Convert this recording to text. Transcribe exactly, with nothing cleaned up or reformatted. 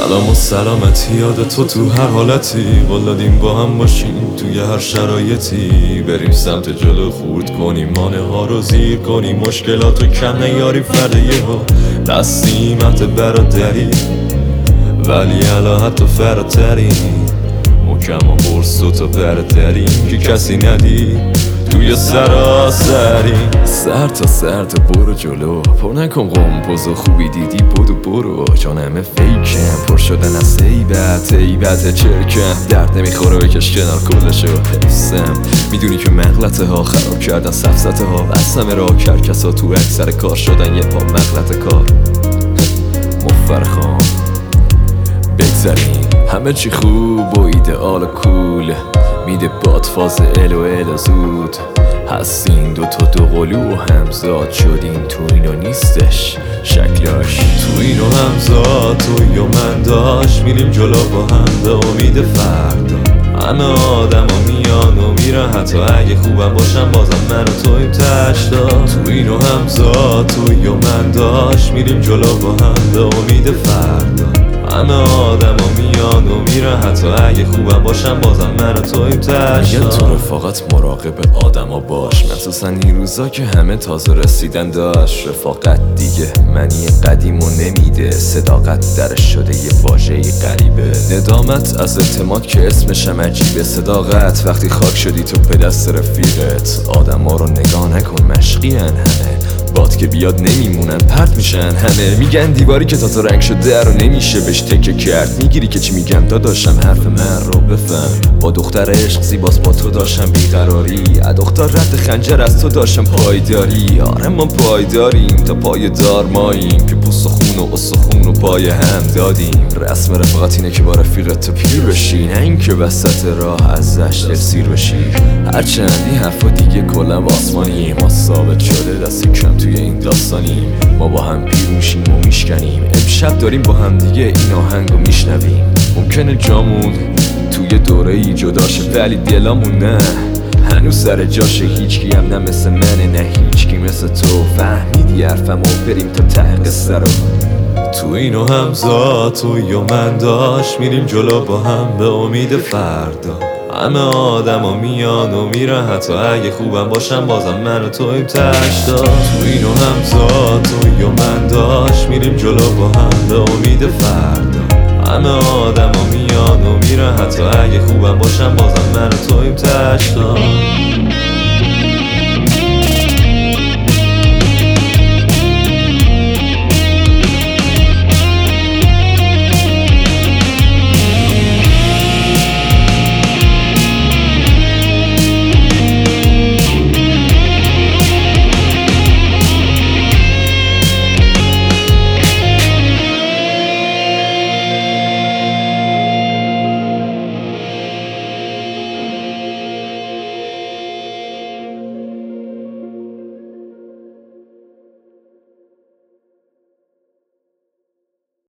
سلام و سلامتی یاد تو تو هر حالتی، قول دادیم با هم باشیم توی هر شرایطی. بریم سمت جلو، خورد کنیم مانه ها رو زیر کنیم، مشکلات رو کم نیاریم فرد یهو دستیمت برادری، ولی الان حتی فراتریم، محکم و برس و تا برادریم که کسی ندید توی سراسری. سر تا سر تا برو جلو، پر نکن قمپوز و خوبی دیدی بدو برو، چون همه فیکن پر شدن از سیبت ایبت چرکن، درد نمیخوره بکش کنار کلشو حفظم. میدونی که مغلطه ها خراب کردن سفزته ها، بس همه را کرکسا تو اکثر کار شدن یه پا مغلط کار مفرخان. بگذاریم همه چی خوب و ایدئال و کول، میده باد فاز ال و ال زود، هستین دو تا دو قلو و همزاد شدین، تو اینو نیستش شکلاش، تو اینو همزاد توی و من داشت، میریم جلو با هم به امید فردا. همه آدم ها میان و میرن، حتی اگه خوبم باشم بازم من و تویم تشتا، تو اینو همزاد توی و من داشت، میریم جلو با هم به امید فردا. همه آدم ها میان و میرن، حتی اگه خوبم باشم بازم من و تویم تشتا. میگن تو رفاقت مراقب آدم ها باش، مخصوصا این روزا که همه تازه رسیدن داشت. رفاقت دیگه منی قدیم و نمیده، صداقت درش شده یه واژه‌ای غریبه، ندامت از اعتماد که اسمشم عجیبه، صداقت وقتی خاک شدی تو به دست رفیقت. آدم ها رو نگاه نکن مشقین همه، باد که بیاد نمیمونن پرت میشن همه، میگن دیواری که تازه رنگ شده رو نمیشه بهش تکه کرد. میگیری که چی میگم داداشم حرف من رو بفهم، با دختر عشق زیباست با تو داشتم بیقراری، از دختر رد خنجر از تو داشتم پایداری. آره ما پایداریم تا پای دار ماییم، که پوست و خون و استخون و پای هم دادیم. رسم رفاقت اینه که با رفیقت تو پیر بشی، نه این که وسط راه ازش دلسیر بشی. هرچند این حرفا دیگه کلا آسمانی، ما ثابت شده دستی کم توی این داستانیم، ما با هم پیروشیم و میشکنیم. امشب داریم با هم دیگه این آهنگو میشنویم. ممکنه جامون توی دوره ای جداشه، ولی دلامون نه، هنوز سر جاشه. هیچکی هم نه مثل منه، نه هیچکی مثل تو. فهمیدی حرفمو؟ بریم تا ته قصه رو. تو اینو همزاد توی و من داشت، میریم جلو با هم به امید فردا. همه آدم ها میان و میرن، حتی اگه خوبم باشم بازم من و تویم تشتا. تو اینو همزاد توی و من داشت، میریم جلو با هم به امید فردا. همه آدم ها میان و میرن، حتی اگه خوبم باشم بازم من و تویم تشتا.